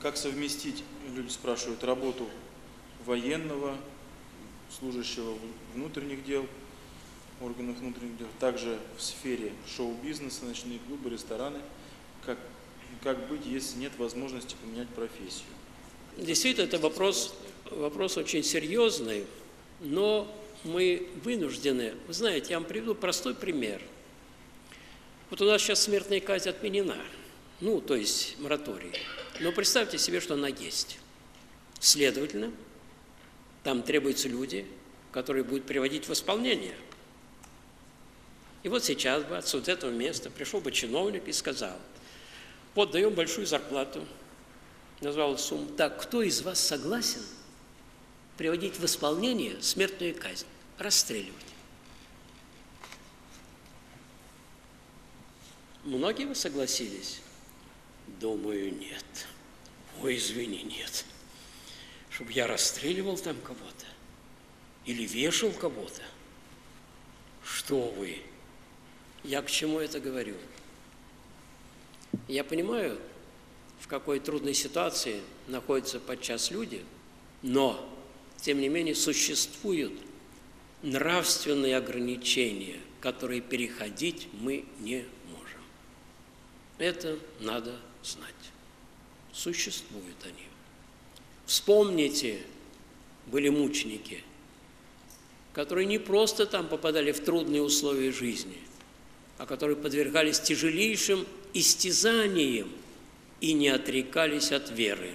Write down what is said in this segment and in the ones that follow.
Как совместить, люди спрашивают, работу военного, служащего внутренних дел, органов внутренних дел, также в сфере шоу-бизнеса, ночные клубы, рестораны. Как быть, если нет возможности поменять профессию? Действительно, это вопрос очень серьезный, но мы вынуждены. Вы знаете, я вам приведу простой пример. Вот у нас сейчас смертная казнь отменена, то есть мораторий. Но представьте себе, что она есть. Следовательно, там требуются люди, которые будут приводить в исполнение. И вот сейчас бы от этого места пришел бы чиновник и сказал: вот даем большую зарплату, назвал сумму. Так, кто из вас согласен приводить в исполнение смертную казнь, расстреливать? Многие вы согласились? Думаю, нет. Ой, извини, нет. Чтобы я расстреливал там кого-то или вешал кого-то. Что вы? Я к чему это говорю? Я понимаю, в какой трудной ситуации находятся подчас люди, но, тем не менее, существуют нравственные ограничения, которые переходить мы не можем. Это надо знать. Существуют они. Вспомните, были мученики, которые не просто там попадали в трудные условия жизни, а которые подвергались тяжелейшим истязаниям и не отрекались от веры.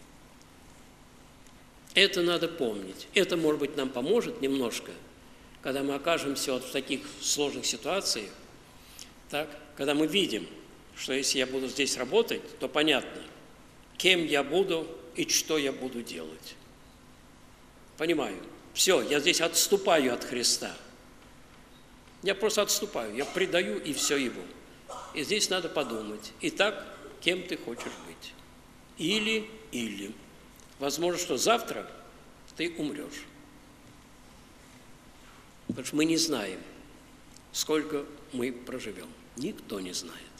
Это надо помнить. Это, может быть, нам поможет немножко, когда мы окажемся вот в таких сложных ситуациях, так, когда мы видим, что если я буду здесь работать, то понятно, кем я буду и что я буду делать. Понимаю. Все, я здесь отступаю от Христа. Я просто отступаю, я предаю и все Его. И здесь надо подумать. Итак, кем ты хочешь быть? Или. Возможно, что завтра ты умрешь. Потому что мы не знаем, сколько мы проживем. Никто не знает.